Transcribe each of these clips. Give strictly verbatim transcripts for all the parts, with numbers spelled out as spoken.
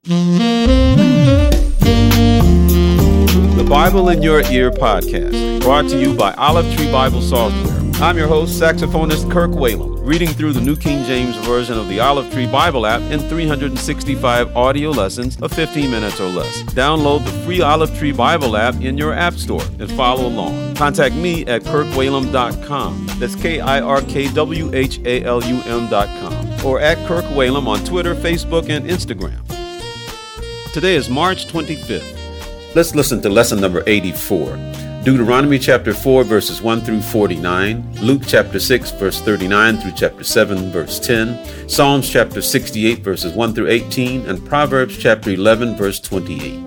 The Bible in Your Ear podcast, brought to you by Olive Tree Bible Software. I'm your host, saxophonist Kirk Whalum, reading through the New King James Version of the Olive Tree Bible app in three hundred sixty-five audio lessons of fifteen minutes or less. Download the free Olive Tree Bible app in your app store and follow along. Contact me at kirk whalum dot com. That's K I R K W H A L U M dot com. Or at Kirk Whalum on Twitter, Facebook, and Instagram. Today is March twenty-fifth. Let's listen to lesson number eighty-four. Deuteronomy chapter four, verses one through forty-nine, Luke chapter six, verse thirty-nine through chapter seven, verse ten, Psalms chapter sixty-eight, verses one through eighteen, and Proverbs chapter eleven, verse twenty-eight.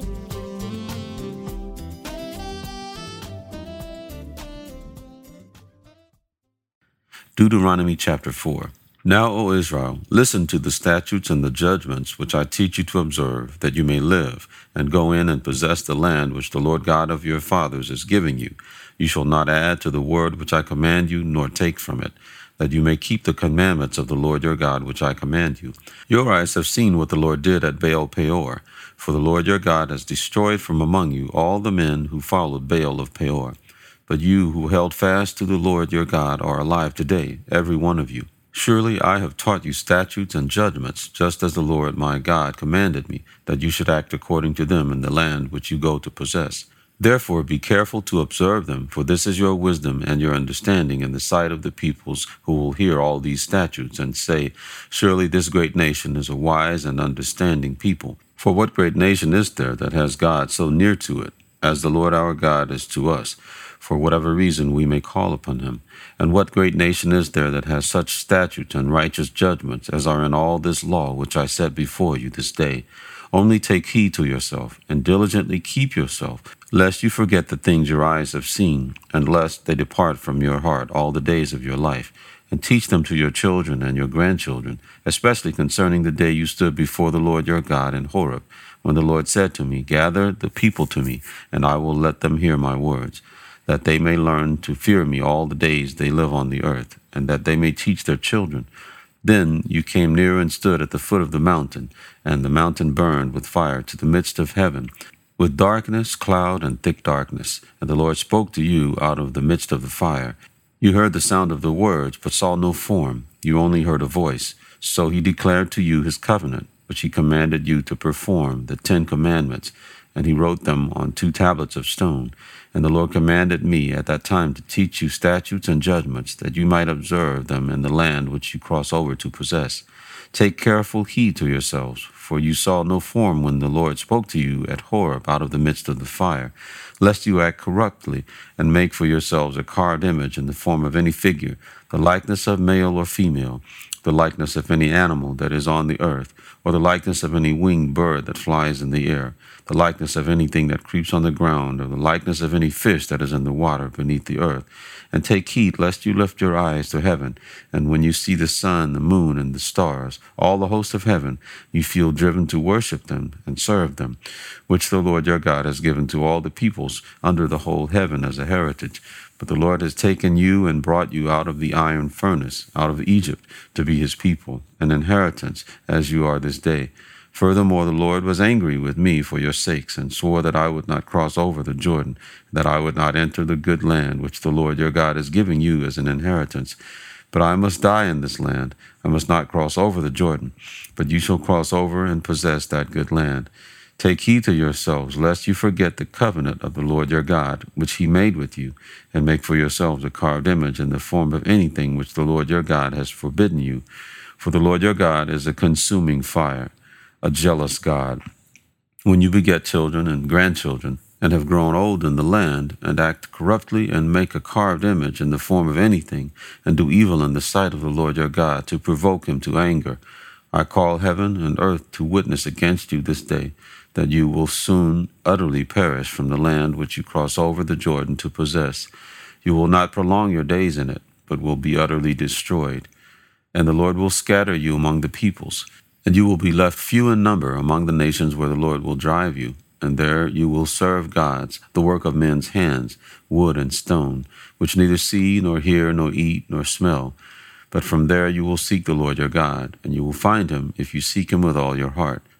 Deuteronomy chapter four. Now, O Israel, listen to the statutes and the judgments which I teach you to observe, that you may live, and go in and possess the land which the Lord God of your fathers is giving you. You shall not add to the word which I command you, nor take from it, that you may keep the commandments of the Lord your God which I command you. Your eyes have seen what the Lord did at Baal Peor, for the Lord your God has destroyed from among you all the men who followed Baal of Peor. But you who held fast to the Lord your God are alive today, every one of you. Surely I have taught you statutes and judgments, just as the Lord my God commanded me, that you should act according to them in the land which you go to possess. Therefore be careful to observe them, for this is your wisdom and your understanding in the sight of the peoples who will hear all these statutes and say, Surely this great nation is a wise and understanding people. For what great nation is there that has God so near to it, as the Lord our God is to us, for whatever reason we may call upon him? And what great nation is there that has such statutes and righteous judgments as are in all this law which I set before you this day? Only take heed to yourself, and diligently keep yourself, lest you forget the things your eyes have seen, and lest they depart from your heart all the days of your life. And teach them to your children and your grandchildren, especially concerning the day you stood before the Lord your God in Horeb, when the Lord said to me, Gather the people to me, and I will let them hear my words, that they may learn to fear me all the days they live on the earth, and that they may teach their children. Then you came near and stood at the foot of the mountain, and the mountain burned with fire to the midst of heaven, with darkness, cloud, and thick darkness. And the Lord spoke to you out of the midst of the fire. You heard the sound of the words, but saw no form. You only heard a voice. So he declared to you his covenant, which he commanded you to perform, the Ten Commandments, and he wrote them on two tablets of stone. And the Lord commanded me at that time to teach you statutes and judgments, that you might observe them in the land which you cross over to possess. Take careful heed to yourselves, for you saw no form when the Lord spoke to you at Horeb out of the midst of the fire, lest you act corruptly, and make for yourselves a carved image in the form of any figure, the likeness of male or female, the likeness of any animal that is on the earth, or the likeness of any winged bird that flies in the air, the likeness of anything that creeps on the ground, or the likeness of any fish that is in the water beneath the earth. And take heed lest you lift your eyes to heaven, and when you see the sun, the moon, and the stars, all the host of heaven, you feel driven to worship them and serve them, which the Lord your God has given to all the peoples under the whole heaven as a heritage. But the Lord has taken you and brought you out of the iron furnace, out of Egypt, to be his people, an inheritance, as you are this day. Furthermore, the Lord was angry with me for your sakes, and swore that I would not cross over the Jordan, that I would not enter the good land which the Lord your God is giving you as an inheritance. But I must die in this land. I must not cross over the Jordan, but you shall cross over and possess that good land. Take heed to yourselves, lest you forget the covenant of the Lord your God, which he made with you, and make for yourselves a carved image in the form of anything which the Lord your God has forbidden you. For the Lord your God is a consuming fire, a jealous God. When you beget children and grandchildren, and have grown old in the land, and act corruptly, and make a carved image in the form of anything, and do evil in the sight of the Lord your God, to provoke him to anger, I call heaven and earth to witness against you this day, that you will soon utterly perish from the land which you cross over the Jordan to possess. You will not prolong your days in it, but will be utterly destroyed. And the Lord will scatter you among the peoples, and you will be left few in number among the nations where the Lord will drive you. And there you will serve gods, the work of men's hands, wood and stone, which neither see, nor hear, nor eat, nor smell. But from there you will seek the Lord your God, and you will find him if you seek him with all your heart.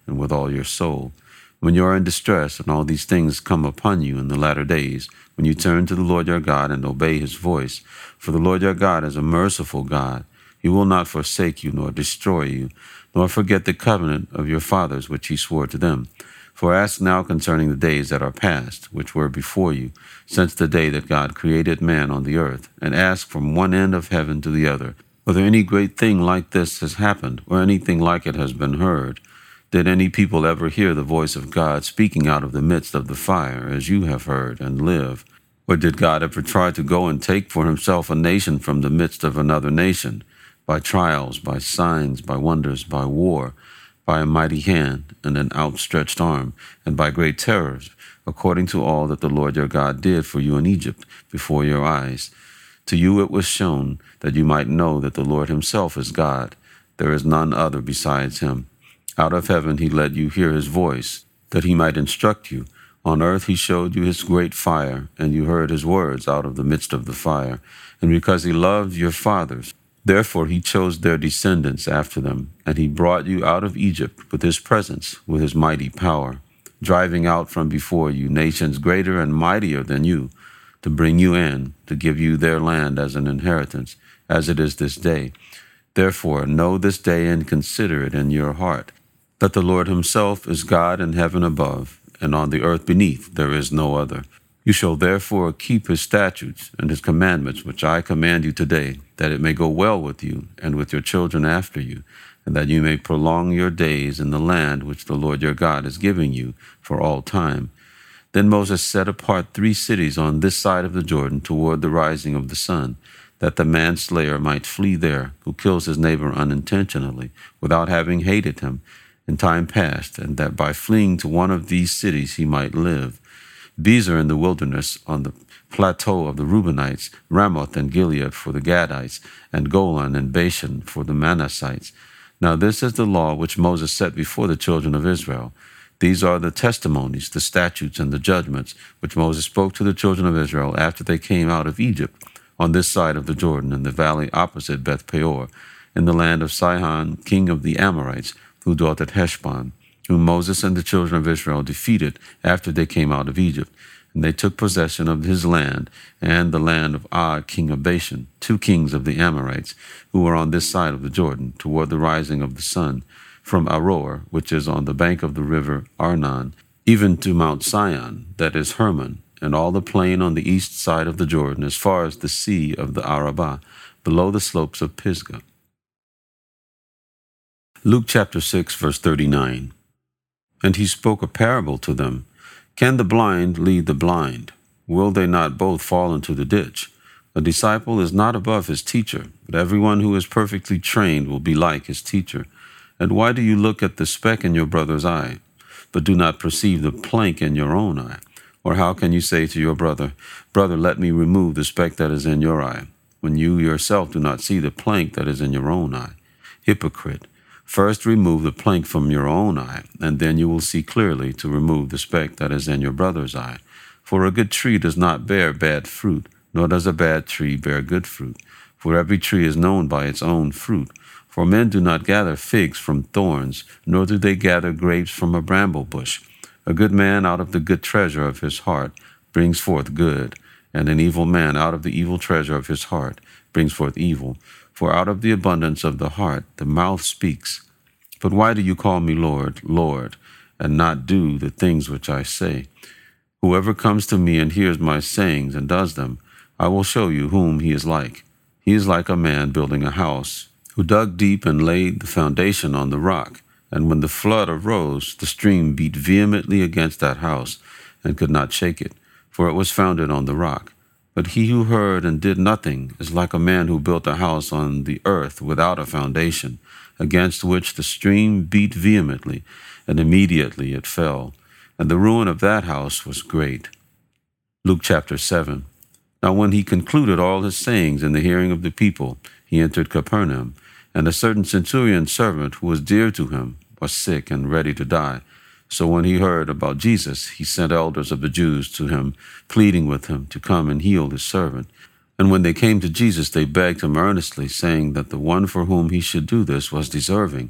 and with all your soul. When you are in distress and all these things come upon you in the latter days, when you turn to the Lord your God and obey his voice, for the Lord your God is a merciful God. He will not forsake you nor destroy you, nor forget the covenant of your fathers which he swore to them. For ask now concerning the days that are past, which were before you, since the day that God created man on the earth, and ask from one end of heaven to the other, whether any great thing like this has happened, or anything like it has been heard. Did any people ever hear the voice of God speaking out of the midst of the fire, as you have heard, and live? Or did God ever try to go and take for himself a nation from the midst of another nation, by trials, by signs, by wonders, by war, by a mighty hand and an outstretched arm, and by great terrors, according to all that the Lord your God did for you in Egypt before your eyes? To you it was shown that you might know that the Lord himself is God. There is none other besides him. Out of heaven he let you hear his voice, that he might instruct you. On earth he showed you his great fire, and you heard his words out of the midst of the fire. And because he loved your fathers, therefore he chose their descendants after them, and he brought you out of Egypt with his presence, with his mighty power, driving out from before you nations greater and mightier than you, to bring you in, to give you their land as an inheritance, as it is this day. Therefore know this day and consider it in your heart, that the Lord himself is God in heaven above, and on the earth beneath there is no other. You shall therefore keep his statutes and his commandments, which I command you today, that it may go well with you and with your children after you, and that you may prolong your days in the land which the Lord your God is giving you for all time. Then Moses set apart three cities on this side of the Jordan toward the rising of the sun, that the manslayer might flee there, who kills his neighbor unintentionally, without having hated him in time past, and that by fleeing to one of these cities he might live. Bezer in the wilderness on the plateau of the Reubenites, Ramoth and Gilead for the Gadites, and Golan and Bashan for the Manassites. Now this is the law which Moses set before the children of Israel. These are the testimonies, the statutes, and the judgments which Moses spoke to the children of Israel after they came out of Egypt, on this side of the Jordan, in the valley opposite Beth Peor, in the land of Sihon, king of the Amorites, who dwelt at Heshbon, whom Moses and the children of Israel defeated after they came out of Egypt. And they took possession of his land and the land of Og, king of Bashan, two kings of the Amorites, who were on this side of the Jordan, toward the rising of the sun, from Aroer, which is on the bank of the river Arnon, even to Mount Sion, that is Hermon, and all the plain on the east side of the Jordan, as far as the sea of the Arabah, below the slopes of Pisgah. Luke chapter six, verse thirty-nine. And he spoke a parable to them. Can the blind lead the blind? Will they not both fall into the ditch? A disciple is not above his teacher, but everyone who is perfectly trained will be like his teacher. And why do you look at the speck in your brother's eye, but do not perceive the plank in your own eye? Or how can you say to your brother, Brother, let me remove the speck that is in your eye, when you yourself do not see the plank that is in your own eye? Hypocrite! First remove the plank from your own eye, and then you will see clearly to remove the speck that is in your brother's eye. For a good tree does not bear bad fruit, nor does a bad tree bear good fruit. For every tree is known by its own fruit. For men do not gather figs from thorns, nor do they gather grapes from a bramble bush. A good man out of the good treasure of his heart brings forth good, and an evil man out of the evil treasure of his heart brings forth evil. For out of the abundance of the heart the mouth speaks. But why do you call me Lord, Lord, and not do the things which I say? Whoever comes to me and hears my sayings and does them, I will show you whom he is like. He is like a man building a house, who dug deep and laid the foundation on the rock. And when the flood arose, the stream beat vehemently against that house, and could not shake it, for it was founded on the rock. But he who heard and did nothing is like a man who built a house on the earth without a foundation, against which the stream beat vehemently, and immediately it fell. And the ruin of that house was great. Luke chapter seven. Now when he concluded all his sayings in the hearing of the people, he entered Capernaum. And a certain centurion's servant, who was dear to him, was sick and ready to die. So when he heard about Jesus, he sent elders of the Jews to him, pleading with him to come and heal his servant. And when they came to Jesus, they begged him earnestly, saying that the one for whom he should do this was deserving,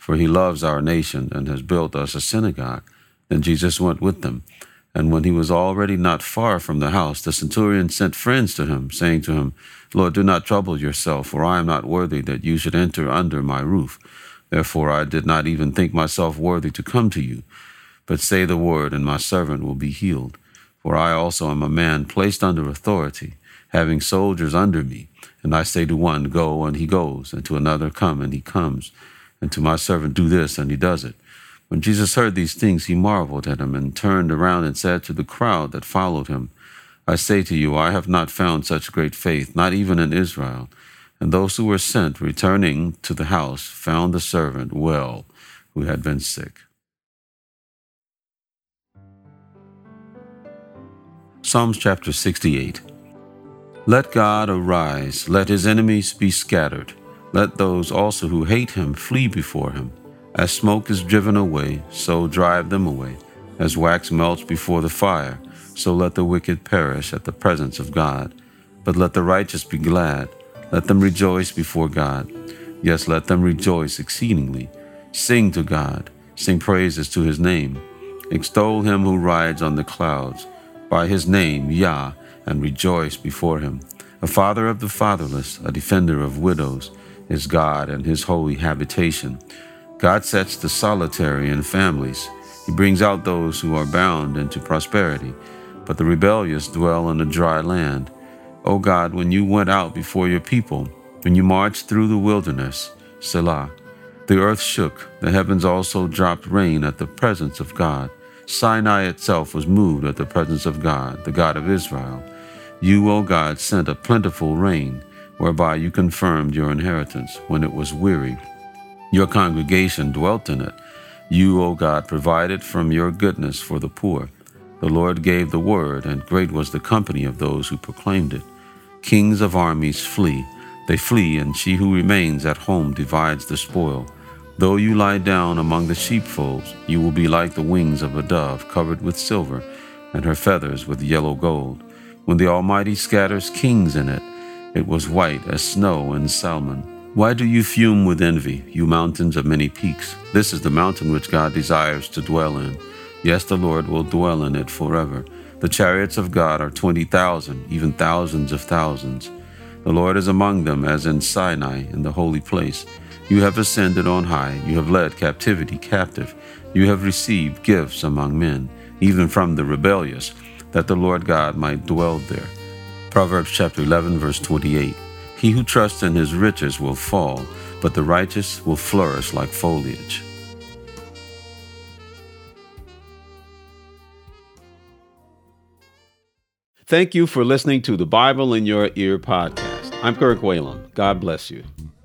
for he loves our nation and has built us a synagogue." Then Jesus went with them. And when he was already not far from the house, the centurion sent friends to him, saying to him, "Lord, do not trouble yourself, for I am not worthy that you should enter under my roof. Therefore I did not even think myself worthy to come to you. But say the word, and my servant will be healed. For I also am a man placed under authority, having soldiers under me. And I say to one, 'Go,' and he goes, and to another, 'Come,' and he comes, and to my servant, 'Do this,' and he does it." When Jesus heard these things, he marveled at him, and turned around and said to the crowd that followed him, "I say to you, I have not found such great faith, not even in Israel." And those who were sent, returning to the house, found the servant well, who had been sick. Psalms chapter sixty-eight. Let God arise, let his enemies be scattered. Let those also who hate him flee before him. As smoke is driven away, so drive them away. As wax melts before the fire, so let the wicked perish at the presence of God. But let the righteous be glad. Let them rejoice before God. Yes, let them rejoice exceedingly. Sing to God. Sing praises to his name. Extol him who rides on the clouds. By his name, Yah, and rejoice before him. A father of the fatherless, a defender of widows, is God and his holy habitation. God sets the solitary in families. He brings out those who are bound into prosperity, but the rebellious dwell in a dry land. O God, when you went out before your people, when you marched through the wilderness, Selah, the earth shook, the heavens also dropped rain at the presence of God. Sinai itself was moved at the presence of God, the God of Israel. You, O God, sent a plentiful rain, whereby you confirmed your inheritance when it was weary. Your congregation dwelt in it. You, O God, provided from your goodness for the poor. The Lord gave the word, and great was the company of those who proclaimed it. Kings of armies flee. They flee, and she who remains at home divides the spoil. Though you lie down among the sheepfolds, you will be like the wings of a dove covered with silver, and her feathers with yellow gold. When the Almighty scatters kings in it, it was white as snow in Salmon. Why do you fume with envy, you mountains of many peaks? This is the mountain which God desires to dwell in. Yes, the Lord will dwell in it forever. The chariots of God are twenty thousand, even thousands of thousands. The Lord is among them as in Sinai, in the holy place. You have ascended on high. You have led captivity captive. You have received gifts among men, even from the rebellious, that the Lord God might dwell there. Proverbs chapter eleven, verse twenty-eight. He who trusts in his riches will fall, but the righteous will flourish like foliage. Thank you for listening to the Bible in Your Ear podcast. I'm Kirk Whalum. God bless you.